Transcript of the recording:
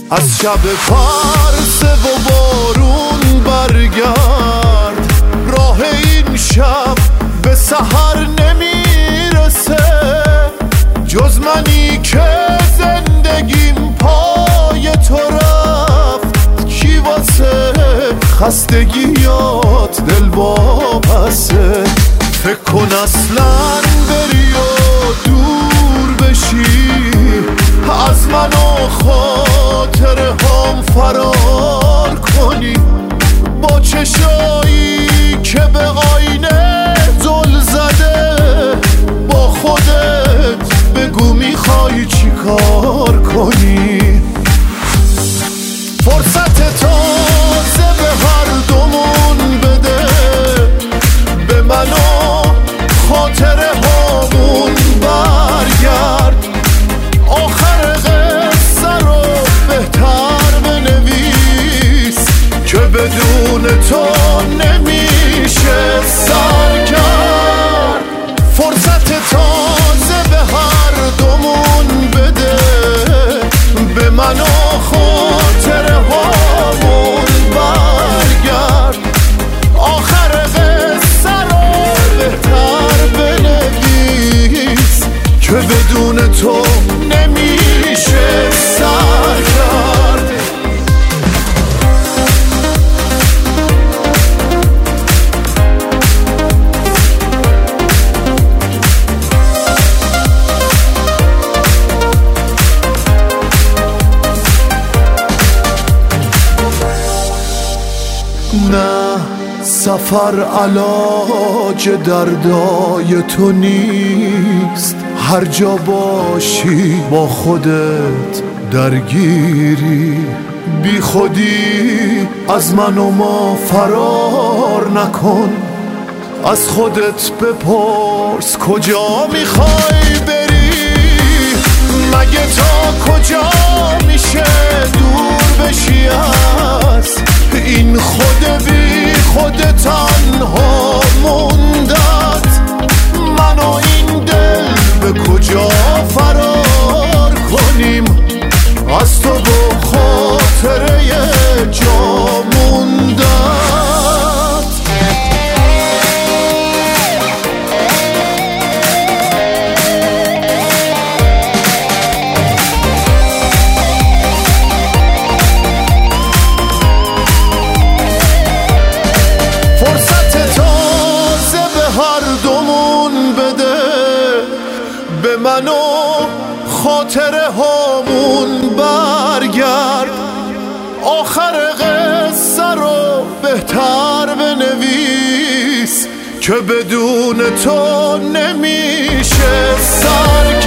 از شب پرسه و بارون برگرد، راه این شب به سحر نمیرسه، جز منی که زندگیم پای تو رفت، کی واسه خستگیات دل واپسه. فکر کن اصلاً بری و دور بشی از من و خاطره هم فرار کنی، با چشایی که به آینه زل زده، با خودت بگو میخوای چی کار کنی. فرصت تازه به هر دومون بده، به من و خاطره هامون برگرد، آخر قصه رو بهتر بنویس که بدون تو نمیشه سر کرد. فرصت تازه به هر دومون بده، به من و خاطره هامون برگرد، آخر قصه رو بهتر بنویس که بدون تو نمیشه سر کرد. نه سفر علاج دردای تو نیست، هر جا باشی با خودت درگیری، بی خودی از من و ما فرار نکن، از خودت بپرس کجا میخوای بری، مگه تا کجا میشه دور بشی از این خود بی خود تنها موندت، من و این دل به کجا فرار کنیم، از تو با خاطره جا موندت. به من و خاطره هامون برگرد، آخر قصه رو بهتر بنویس که بدون تو نمیشه سر